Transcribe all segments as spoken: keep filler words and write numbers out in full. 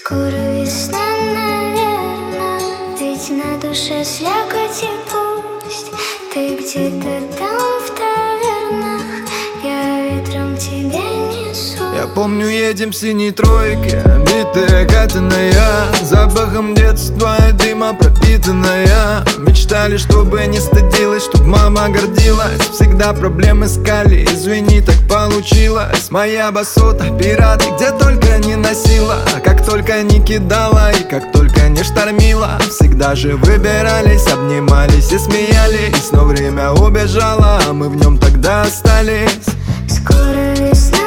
Скоро весна, наверно, ведь на душе слякоть и пусть ты где-то там в тавернах, я ветром тебе несу. Я помню, едем в синей тройке, битая катаная, запахом детства и дыма пропитанная. Мечтали, чтобы не стыдилась, чтоб мама гордилась. Всегда проблемы искали, извини, так получилось. Моя басота, пираты, где только не носила, как только не кидала и как только не штормила. Всегда же выбирались, обнимались и смеялись, но время убежало, а мы в нем тогда остались. Скоро весна,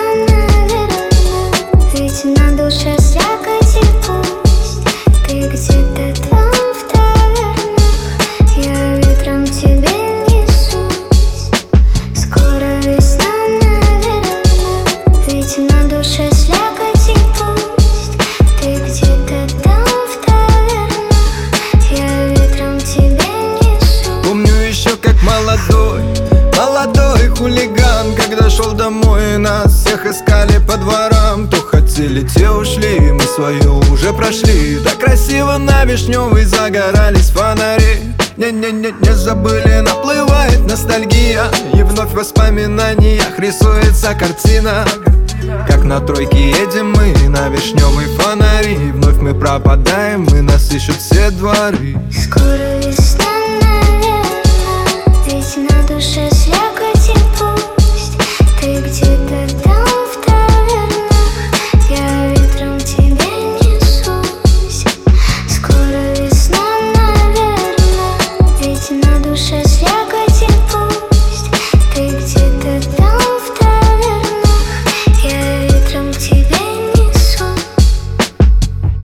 ведь на душе слякоть и пусть ты где-то там в тавернах, я ветром тебе несусь. Скоро весна, наверно, ведь на душе слякоть и пусть ты где-то там в тавернах, я ветром тебе несусь. Помню еще как молодой, молодой хулиган, когда шел домой, нас всех искали по дворам. То хотели, те ушли, мы свое уже прошли. Так красиво на Вишневой загорались фонари. Не-не-не, не забыли, наплывает ностальгия, и вновь в воспоминаниях рисуется картина. Как на тройке едем мы на Вишневой фонари, и вновь мы пропадаем, и нас ищут все дворы. Скоро